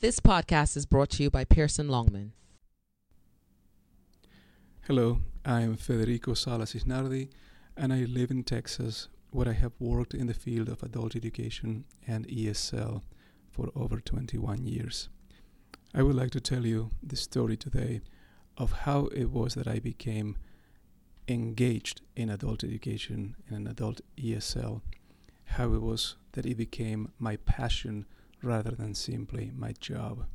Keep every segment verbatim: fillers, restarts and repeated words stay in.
This podcast is brought to you by Pearson Longman. Hello, I'm Federico Salas Isnardi, and I live in Texas, where I have worked in the field of adult education and E S L for over twenty-one years. I would like to tell you the story today of how it was that I became engaged in adult education and adult E S L, how it was that it became my passion rather than simply my job.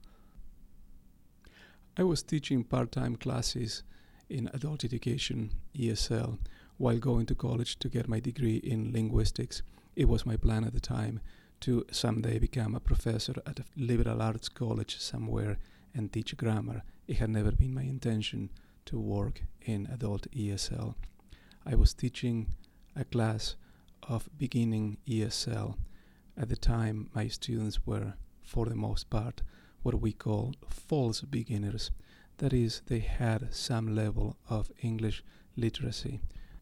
I was teaching part-time classes in adult education, E S L, while going to college to get my degree in linguistics. It was my plan at the time to someday become a professor at a liberal arts college somewhere and teach grammar. It had never been my intention to work in adult E S L. I was teaching a class of beginning E S L. At the time, my students were, for the most part, what we call false beginners. That is, they had some level of English literacy.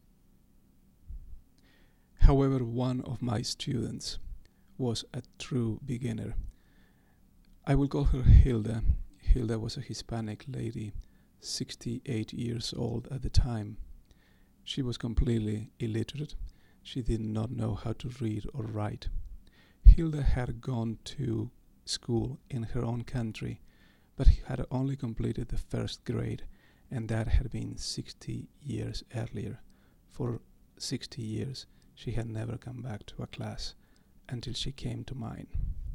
However, one of my students was a true beginner. I will call her Hilda. Hilda was a Hispanic lady, sixty-eight years old at the time. She was completely illiterate. She did not know how to read or write. Hilda had gone to school in her own country, but had only completed the first grade, and that had been sixty years earlier. For sixty years, she had never come back to a class until she came to mine.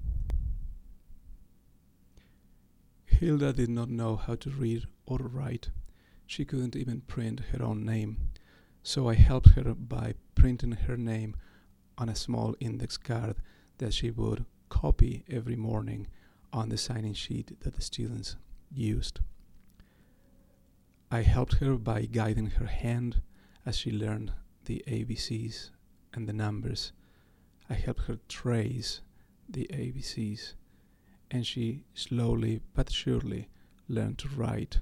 Hilda did not know how to read or write. She couldn't even print her own name. So I helped her by printing her name on a small index card that she would copy every morning on the sign-in sheet that the students used. I helped her by guiding her hand as she learned the A B Cs and the numbers. I helped her trace the A B Cs, and she slowly but surely learned to write.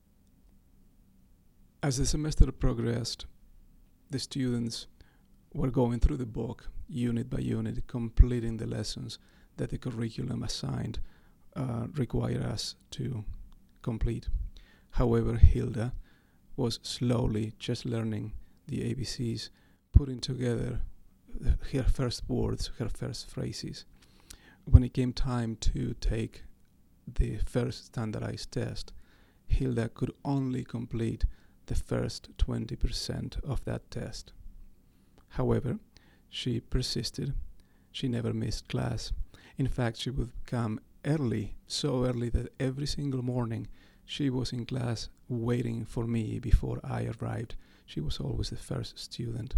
As the semester progressed, the students were going through the book unit by unit, completing the lessons that the curriculum assigned uh, required us to complete. However, Hilda was slowly just learning the A B Cs, putting together the, her first words, her first phrases. When it came time to take the first standardized test, Hilda could only complete the first twenty percent of that test. However, she persisted. She never missed class. In fact, she would come early, so early that every single morning she was in class waiting for me before I arrived. She was always the first student.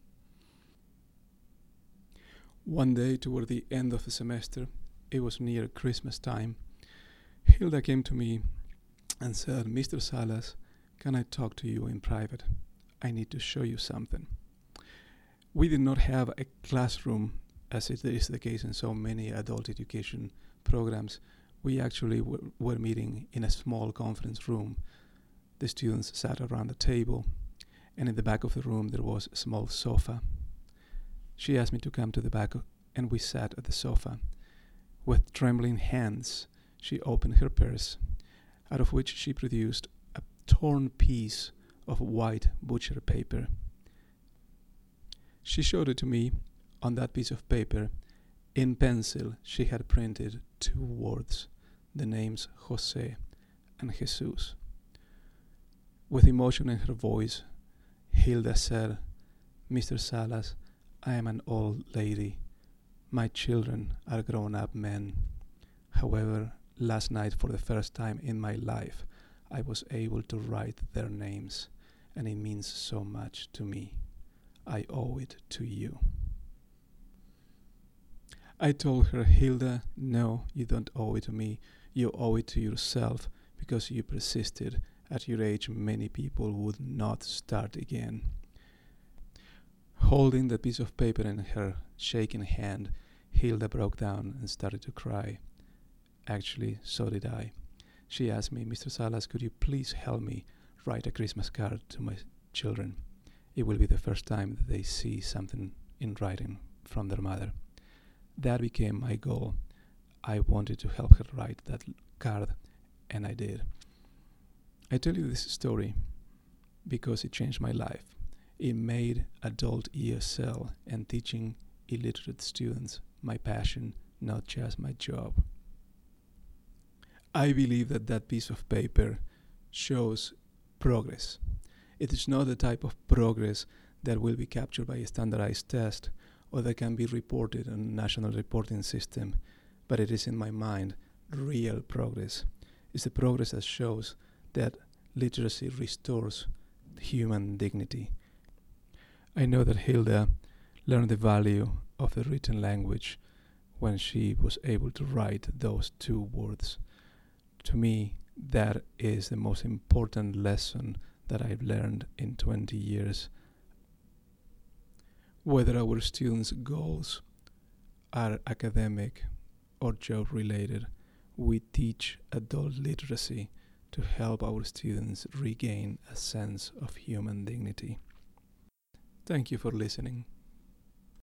One day, toward the end of the semester, it was near Christmas time, Hilda came to me and said, "Mister Salas, can I talk to you in private? I need to show you something." We did not have a classroom, as it is the case in so many adult education programs. We actually w- were meeting in a small conference room. The students sat around a table, and in the back of the room there was a small sofa. She asked me to come to the back, and we sat at the sofa. With trembling hands, she opened her purse, out of which she produced a torn piece of white butcher paper. She showed it to me. On that piece of paper, in pencil, she had printed two words, the names Jose and Jesus. With emotion in her voice, Hilda said, "Mister Salas, I am an old lady. My children are grown-up men. However, last night, for the first time in my life, I was able to write their names, and it means so much to me. I owe it to you." I told her, "Hilda, no, you don't owe it to me. You owe it to yourself because you persisted. At your age, many people would not start again." Holding the piece of paper in her shaking hand, Hilda broke down and started to cry. Actually, so did I. She asked me, "Mister Salas, could you please help me write a Christmas card to my children? It will be the first time that they see something in writing from their mother." That became my goal. I wanted to help her write that card, and I did. I tell you this story because it changed my life. It made adult E S L and teaching illiterate students my passion, not just my job. I believe that that piece of paper shows progress. It is not the type of progress that will be captured by a standardized test or that can be reported in a national reporting system, but it is, in my mind, real progress. It's the progress that shows that literacy restores human dignity. I know that Hilda learned the value of the written language when she was able to write those two words. To me, that is the most important lesson that I've learned in twenty years. Whether our students' goals are academic or job related, we teach adult literacy to help our students regain a sense of human dignity. Thank you for listening.